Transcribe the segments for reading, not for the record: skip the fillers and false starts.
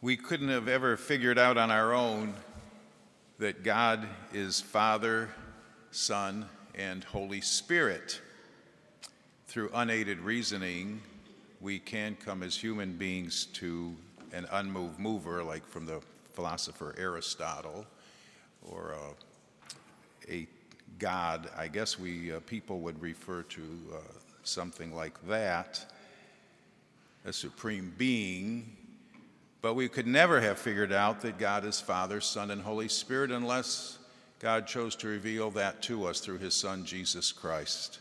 We couldn't have ever figured out on our own that God is Father, Son, and Holy Spirit. Through unaided reasoning, we can come as human beings to an unmoved mover, like from the philosopher Aristotle, or a God. I guess we people would refer to something like that, a supreme being. But we could never have figured out that God is Father, Son, and Holy Spirit unless God chose to reveal that to us through his Son, Jesus Christ.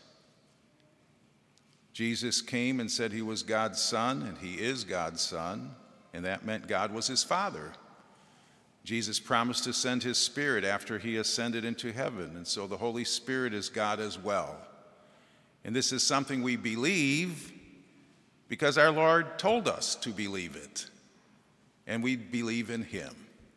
Jesus came and said he was God's Son, and he is God's Son, and that meant God was his Father. Jesus promised to send his Spirit after he ascended into heaven, and so the Holy Spirit is God as well. And this is something we believe because our Lord told us to believe it. And we believe in him.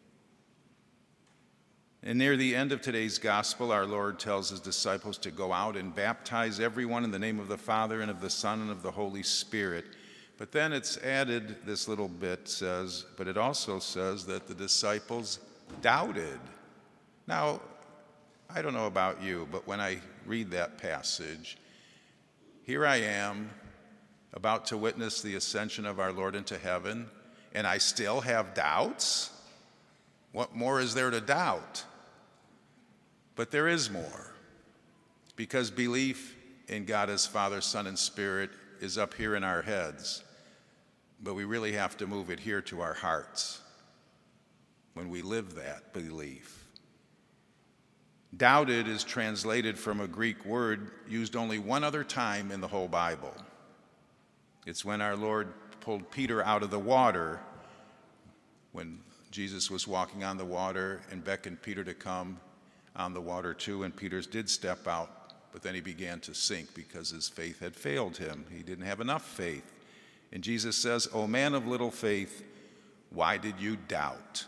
And near the end of today's gospel, our Lord tells his disciples to go out and baptize everyone in the name of the Father and of the Son and of the Holy Spirit. But then it's added, this little bit says, but it also says that the disciples doubted. Now, I don't know about you, but when I read that passage, here I am about to witness the ascension of our Lord into heaven, and I still have doubts? What more is there to doubt? But there is more, because belief in God as Father, Son, and Spirit is up here in our heads, but we really have to move it here to our hearts when we live that belief. Doubted is translated from a Greek word used only one other time in the whole Bible. It's when our Lord pulled Peter out of the water, when Jesus was walking on the water and beckoned Peter to come on the water too, and Peter did step out, but then he began to sink because his faith had failed him. He didn't have enough faith. And Jesus says, "O man of little faith, why did you doubt?"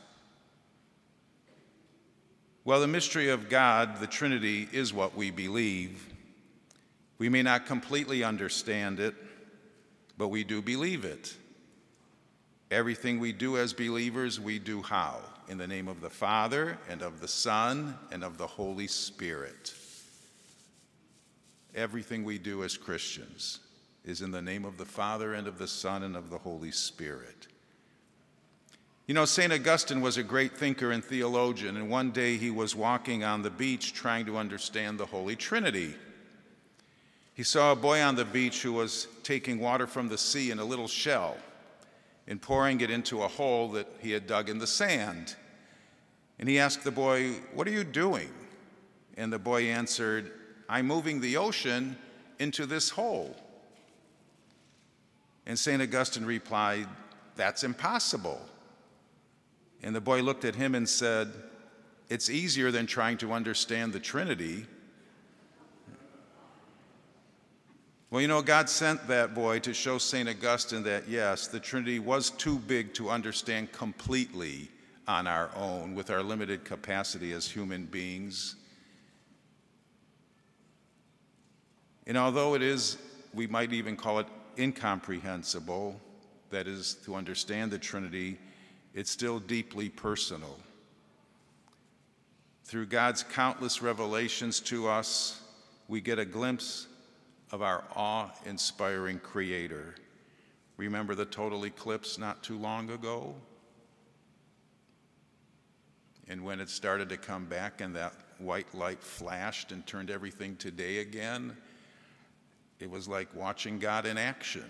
Well, the mystery of God, the Trinity, is what we believe. We may not completely understand it, but we do believe it. Everything we do as believers, we do how? In the name of the Father, and of the Son, and of the Holy Spirit. Everything we do as Christians is in the name of the Father, and of the Son, and of the Holy Spirit. You know, St. Augustine was a great thinker and theologian, and one day he was walking on the beach trying to understand the Holy Trinity. He saw a boy on the beach who was taking water from the sea in a little shell and pouring it into a hole that he had dug in the sand. And he asked the boy, "What are you doing?" And the boy answered, "I'm moving the ocean into this hole." And St. Augustine replied, "That's impossible." And the boy looked at him and said, "It's easier than trying to understand the Trinity." Well, you know, God sent that boy to show St. Augustine that, yes, the Trinity was too big to understand completely on our own with our limited capacity as human beings. And although it is, we might even call it incomprehensible, that is, to understand the Trinity, it's still deeply personal. Through God's countless revelations to us, we get a glimpse of our awe-inspiring Creator. Remember the total eclipse not too long ago? And when it started to come back and that white light flashed and turned everything to day again, it was like watching God in action.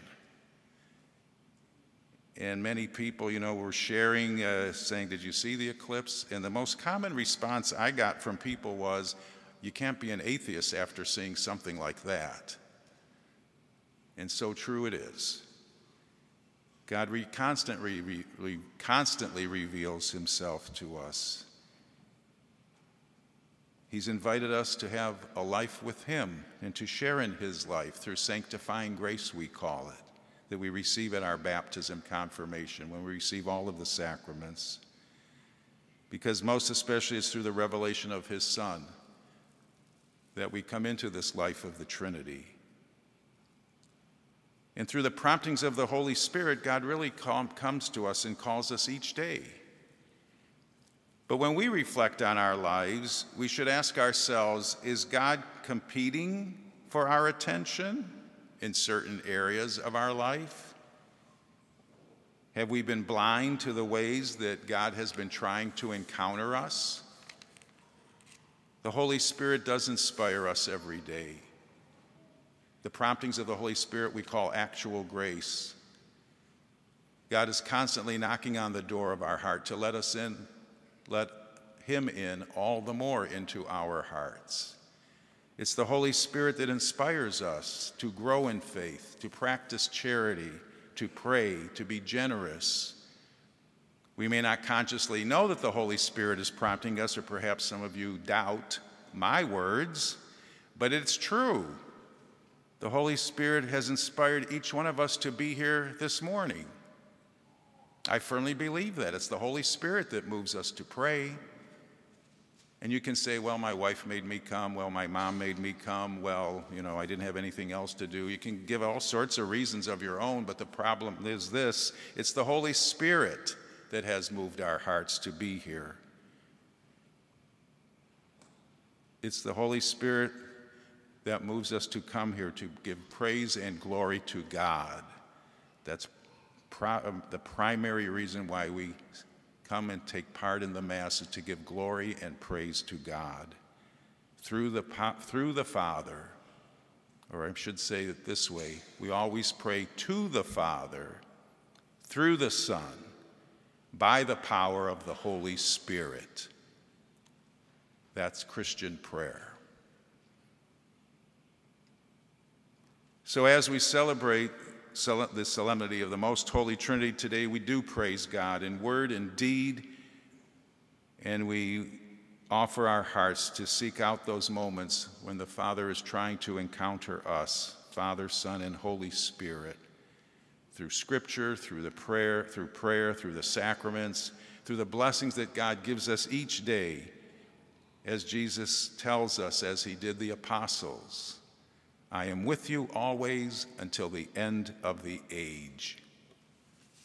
And many people, you know, were sharing, saying, "Did you see the eclipse?" And the most common response I got from people was, "You can't be an atheist after seeing something like that." And so true it is. God constantly reveals himself to us. He's invited us to have a life with him and to share in his life through sanctifying grace, we call it, that we receive at our baptism, confirmation, when we receive all of the sacraments. Because most especially it's through the revelation of his Son that we come into this life of the Trinity. And through the promptings of the Holy Spirit, God really comes to us and calls us each day. But when we reflect on our lives, we should ask ourselves, is God competing for our attention in certain areas of our life? Have we been blind to the ways that God has been trying to encounter us? The Holy Spirit does inspire us every day. The promptings of the Holy Spirit we call actual grace. God is constantly knocking on the door of our heart to let us in, let Him in all the more into our hearts. It's the Holy Spirit that inspires us to grow in faith, to practice charity, to pray, to be generous. We may not consciously know that the Holy Spirit is prompting us, or perhaps some of you doubt my words, but it's true. The Holy Spirit has inspired each one of us to be here this morning. I firmly believe that. It's the Holy Spirit that moves us to pray. And you can say, well, my wife made me come. Well, my mom made me come. Well, I didn't have anything else to do. You can give all sorts of reasons of your own, but the problem is this. It's the Holy Spirit that has moved our hearts to be here. It's the Holy Spirit that moves us to come here to give praise and glory to God. That's the primary reason why we come and take part in the Mass, is to give glory and praise to God through the Father. Or I should say it this way, we always pray to the Father, through the Son, by the power of the Holy Spirit. That's Christian prayer. So as we celebrate the solemnity of the Most Holy Trinity today, we do praise God in word and deed, and we offer our hearts to seek out those moments when the Father is trying to encounter us, Father, Son, and Holy Spirit, through Scripture, through prayer, through the sacraments, through the blessings that God gives us each day, as Jesus tells us, as He did the apostles, I am with you always until the end of the age.